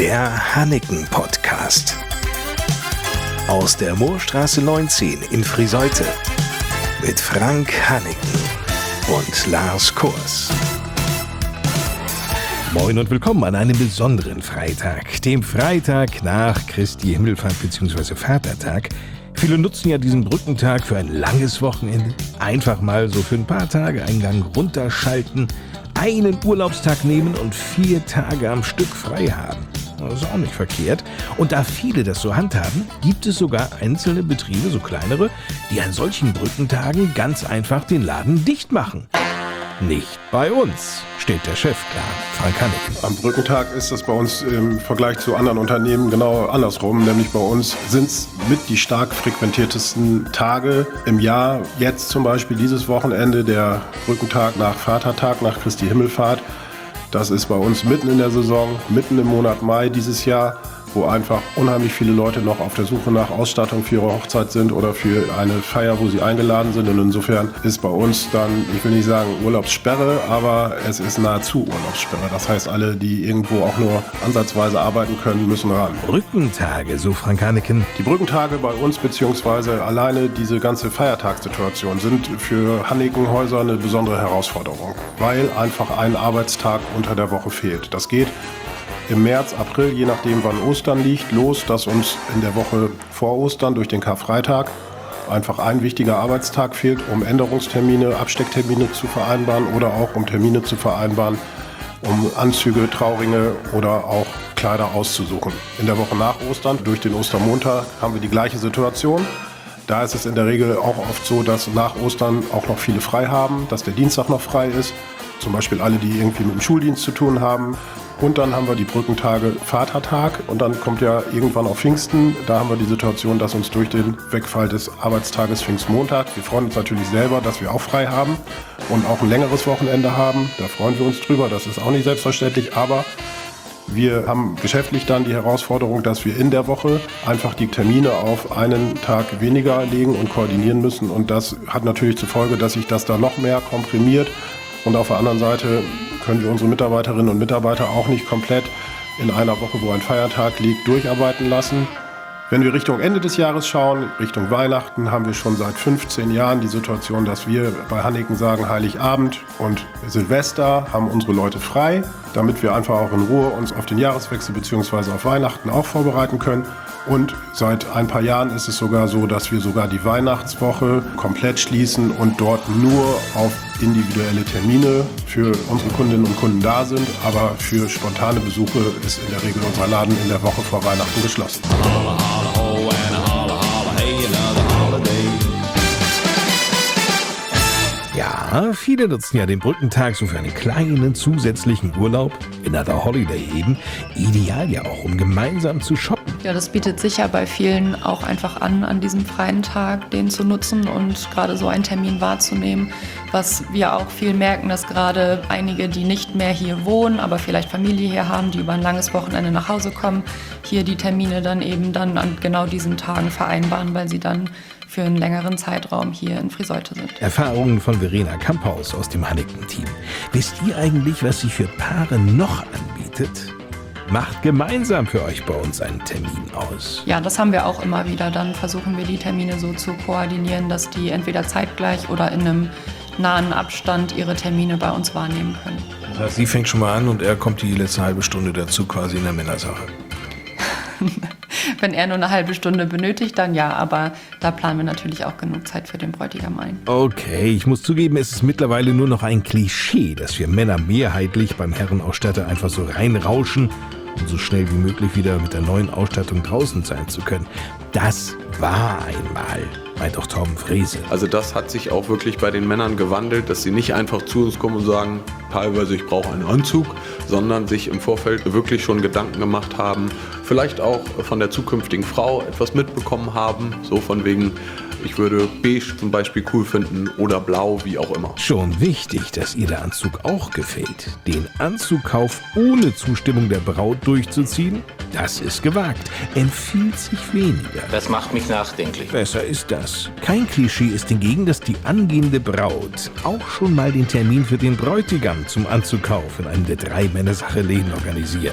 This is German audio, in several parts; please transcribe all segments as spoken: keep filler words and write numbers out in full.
Der Hanniken-Podcast. Aus der Moorstraße neunzehn in Friseute. Mit Frank Hanniken und Lars Kurs. Moin und willkommen an einem besonderen Freitag, dem Freitag nach Christi Himmelfahrt bzw. Vatertag. Viele nutzen ja diesen Brückentag für ein langes Wochenende. Einfach mal so für ein paar Tage einen Gang runterschalten, einen Urlaubstag nehmen und vier Tage am Stück frei haben. Das ist auch nicht verkehrt. Und da viele das so handhaben, gibt es sogar einzelne Betriebe, so kleinere, die an solchen Brückentagen ganz einfach den Laden dicht machen. Nicht bei uns, steht der Chef klar, Frank Hanniken. Am Brückentag ist es bei uns im Vergleich zu anderen Unternehmen genau andersrum. Nämlich bei uns sind es mit die stark frequentiertesten Tage im Jahr. Jetzt zum Beispiel dieses Wochenende, der Brückentag nach Vatertag, nach Christi Himmelfahrt. Das ist bei uns mitten in der Saison, mitten im Monat Mai dieses Jahr, wo einfach unheimlich viele Leute noch auf der Suche nach Ausstattung für ihre Hochzeit sind oder für eine Feier, wo sie eingeladen sind. Und insofern ist bei uns dann, ich will nicht sagen Urlaubssperre, aber es ist nahezu Urlaubssperre. Das heißt, alle, die irgendwo auch nur ansatzweise arbeiten können, müssen ran. Brückentage, so Frank Hanniken. Die Brückentage bei uns, beziehungsweise alleine diese ganze Feiertagssituation, sind für Hannikenhäuser eine besondere Herausforderung, weil einfach ein Arbeitstag unter der Woche fehlt. Das geht im März, April, je nachdem wann Ostern liegt, los, dass uns in der Woche vor Ostern durch den Karfreitag einfach ein wichtiger Arbeitstag fehlt, um Änderungstermine, Abstecktermine zu vereinbaren oder auch um Termine zu vereinbaren, um Anzüge, Trauringe oder auch Kleider auszusuchen. In der Woche nach Ostern, durch den Ostermontag, haben wir die gleiche Situation. Da ist es in der Regel auch oft so, dass nach Ostern auch noch viele frei haben, dass der Dienstag noch frei ist. Zum Beispiel alle, die irgendwie mit dem Schuldienst zu tun haben. Und dann haben wir die Brückentage Vatertag und dann kommt ja irgendwann auch Pfingsten. Da haben wir die Situation, dass uns durch den Wegfall des Arbeitstages Pfingstmontag, wir freuen uns natürlich selber, dass wir auch frei haben und auch ein längeres Wochenende haben. Da freuen wir uns drüber, das ist auch nicht selbstverständlich, aber wir haben geschäftlich dann die Herausforderung, dass wir in der Woche einfach die Termine auf einen Tag weniger legen und koordinieren müssen. Und das hat natürlich zur Folge, dass sich das da noch mehr komprimiert. Und auf der anderen Seite können wir unsere Mitarbeiterinnen und Mitarbeiter auch nicht komplett in einer Woche, wo ein Feiertag liegt, durcharbeiten lassen. Wenn wir Richtung Ende des Jahres schauen, Richtung Weihnachten, haben wir schon seit fünfzehn Jahren die Situation, dass wir bei Hanniken sagen, Heiligabend und Silvester haben unsere Leute frei, damit wir einfach auch in Ruhe uns auf den Jahreswechsel bzw. auf Weihnachten auch vorbereiten können. Und seit ein paar Jahren ist es sogar so, dass wir sogar die Weihnachtswoche komplett schließen und dort nur auf individuelle Termine für unsere Kundinnen und Kunden da sind. Aber für spontane Besuche ist in der Regel unser Laden in der Woche vor Weihnachten geschlossen. Ja, viele nutzen ja den Brückentag so für einen kleinen zusätzlichen Urlaub, another holiday eben, ideal ja auch, um gemeinsam zu shoppen. Ja, das bietet sich ja bei vielen auch einfach an, an diesem freien Tag den zu nutzen und gerade so einen Termin wahrzunehmen. Was wir auch viel merken, dass gerade einige, die nicht mehr hier wohnen, aber vielleicht Familie hier haben, die über ein langes Wochenende nach Hause kommen, hier die Termine dann eben dann an genau diesen Tagen vereinbaren, weil sie dann für einen längeren Zeitraum hier in Friseute sind. Erfahrungen von Verena Kamphaus aus dem Hanniken-Team. Wisst ihr eigentlich, was sich für Paare noch anbietet? Macht gemeinsam für euch bei uns einen Termin aus. Ja, das haben wir auch immer wieder. Dann versuchen wir die Termine so zu koordinieren, dass die entweder zeitgleich oder in einem nahen Abstand ihre Termine bei uns wahrnehmen können. Das heißt, sie fängt schon mal an und er kommt die letzte halbe Stunde dazu quasi in der Männersache. Wenn er nur eine halbe Stunde benötigt, dann ja, aber da planen wir natürlich auch genug Zeit für den Bräutigam ein. Okay, ich muss zugeben, es ist mittlerweile nur noch ein Klischee, dass wir Männer mehrheitlich beim Herrenausstatter einfach so reinrauschen, um so schnell wie möglich wieder mit der neuen Ausstattung draußen sein zu können. Das war einmal, meint auch Torben Frese. Also das hat sich auch wirklich bei den Männern gewandelt, dass sie nicht einfach zu uns kommen und sagen, teilweise ich brauche einen Anzug, sondern sich im Vorfeld wirklich schon Gedanken gemacht haben, vielleicht auch von der zukünftigen Frau etwas mitbekommen haben, so von wegen, ich würde beige zum Beispiel cool finden oder blau, wie auch immer. Schon wichtig, dass ihr der Anzug auch gefällt. Den Anzugkauf ohne Zustimmung der Braut durchzuziehen, das ist gewagt, empfiehlt sich weniger. Das macht mich nachdenklich. Besser ist das. Kein Klischee ist hingegen, dass die angehende Braut auch schon mal den Termin für den Bräutigam zum Anzugkauf in einem der drei Männersache-Läden organisiert.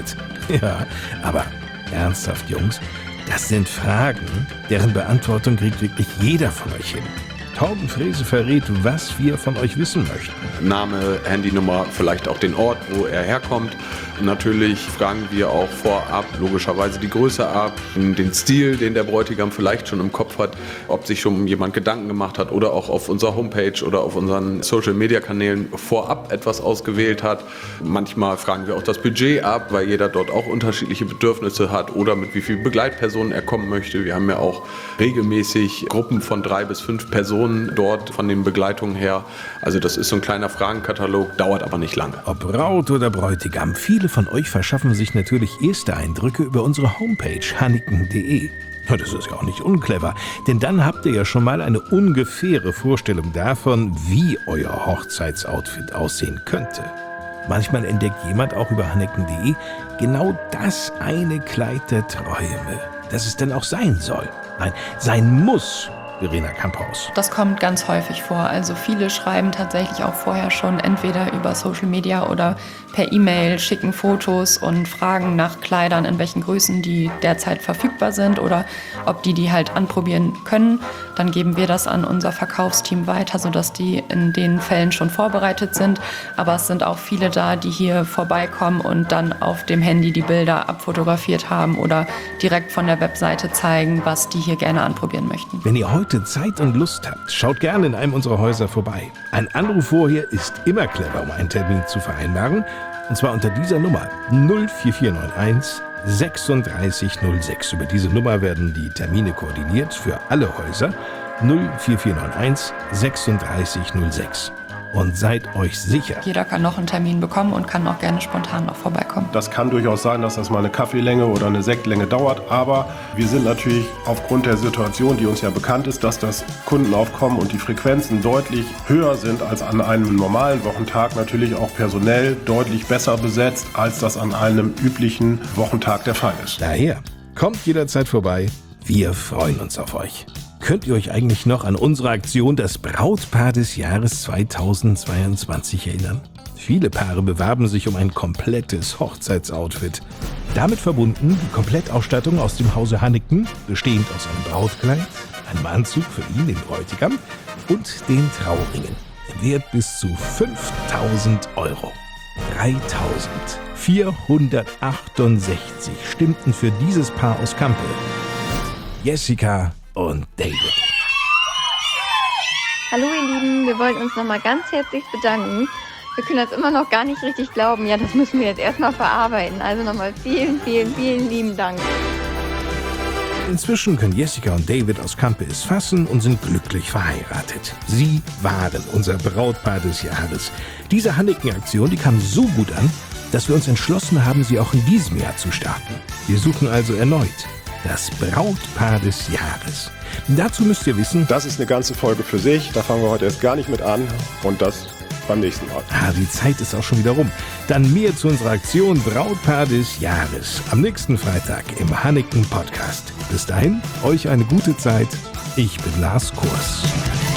Ja, aber ernsthaft, Jungs, das sind Fragen, deren Beantwortung kriegt wirklich jeder von euch hin. Torben Frese verrät, was wir von euch wissen möchten. Name, Handynummer, vielleicht auch den Ort, wo er herkommt. Natürlich fragen wir auch vorab logischerweise die Größe ab, den Stil, den der Bräutigam vielleicht schon im Kopf hat, ob sich schon jemand Gedanken gemacht hat oder auch auf unserer Homepage oder auf unseren Social-Media-Kanälen vorab etwas ausgewählt hat. Manchmal fragen wir auch das Budget ab, weil jeder dort auch unterschiedliche Bedürfnisse hat oder mit wie vielen Begleitpersonen er kommen möchte. Wir haben ja auch regelmäßig Gruppen von drei bis fünf Personen dort von den Begleitungen her. Also das ist so ein kleiner Fragenkatalog, dauert aber nicht lange. Ob Braut oder Bräutigam, viele von euch verschaffen sich natürlich erste Eindrücke über unsere Homepage hanniken punkt de. Ja, das ist ja auch nicht unclever, denn dann habt ihr ja schon mal eine ungefähre Vorstellung davon, wie euer Hochzeitsoutfit aussehen könnte. Manchmal entdeckt jemand auch über hanniken punkt de genau das eine Kleid der Träume, das es dann auch sein soll. Nein, sein muss. Verena Kamphaus. Das kommt ganz häufig vor. Also viele schreiben tatsächlich auch vorher schon entweder über Social Media oder per E-Mail, schicken Fotos und fragen nach Kleidern, in welchen Größen die derzeit verfügbar sind oder ob die die halt anprobieren können. Dann geben wir das an unser Verkaufsteam weiter, sodass die in den Fällen schon vorbereitet sind. Aber es sind auch viele da, die hier vorbeikommen und dann auf dem Handy die Bilder abfotografiert haben oder direkt von der Webseite zeigen, was die hier gerne anprobieren möchten. Wenn ihr heute Zeit und Lust habt, schaut gerne in einem unserer Häuser vorbei. Ein Anruf vorher ist immer clever, um einen Termin zu vereinbaren. Und zwar unter dieser Nummer null vier vier neun eins sechsunddreißig null sechs. Über diese Nummer werden die Termine koordiniert für alle Häuser. null vier vier neun eins sechsunddreißig null sechs. Und seid euch sicher. Jeder kann noch einen Termin bekommen und kann auch gerne spontan noch vorbeikommen. Das kann durchaus sein, dass das mal eine Kaffeelänge oder eine Sektlänge dauert, aber wir sind natürlich aufgrund der Situation, die uns ja bekannt ist, dass das Kundenaufkommen und die Frequenzen deutlich höher sind als an einem normalen Wochentag, natürlich auch personell deutlich besser besetzt, als das an einem üblichen Wochentag der Fall ist. Daher, kommt jederzeit vorbei. Wir freuen uns auf euch. Könnt ihr euch eigentlich noch an unsere Aktion Das Brautpaar des Jahres zweitausendzweiundzwanzig erinnern? Viele Paare bewarben sich um ein komplettes Hochzeitsoutfit. Damit verbunden die Komplettausstattung aus dem Hause Hanniken, bestehend aus einem Brautkleid, einem Anzug für ihn, den Bräutigam, und den Trauringen. Im Wert bis zu fünftausend Euro. dreitausendvierhundertachtundsechzig stimmten für dieses Paar aus Kampe. Jessica und David. Hallo ihr Lieben, wir wollen uns nochmal ganz herzlich bedanken. Wir können das immer noch gar nicht richtig glauben. Ja, das müssen wir jetzt erstmal verarbeiten. Also nochmal vielen, vielen, vielen lieben Dank. Inzwischen können Jessica und David aus Kampe es fassen und sind glücklich verheiratet. Sie waren unser Brautpaar des Jahres. Diese Hanniken-Aktion, die kam so gut an, dass wir uns entschlossen haben, sie auch in diesem Jahr zu starten. Wir suchen also erneut das Brautpaar des Jahres. Dazu müsst ihr wissen, das ist eine ganze Folge für sich, da fangen wir heute erst gar nicht mit an und das beim nächsten Mal. Ah, die Zeit ist auch schon wieder rum. Dann mehr zu unserer Aktion Brautpaar des Jahres am nächsten Freitag im Hanniken Podcast. Bis dahin, euch eine gute Zeit. Ich bin Lars Kurs.